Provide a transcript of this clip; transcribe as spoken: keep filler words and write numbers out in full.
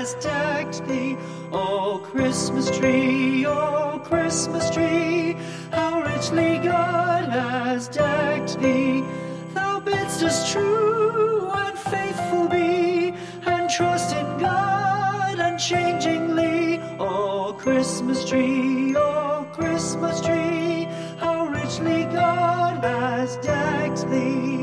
has decked thee. O Christmas tree, O Christmas tree, how richly God has decked thee. Thou bidst us true and faithful be, and trust in God unchangingly. O Christmas tree, O Christmas tree, how richly God has decked thee.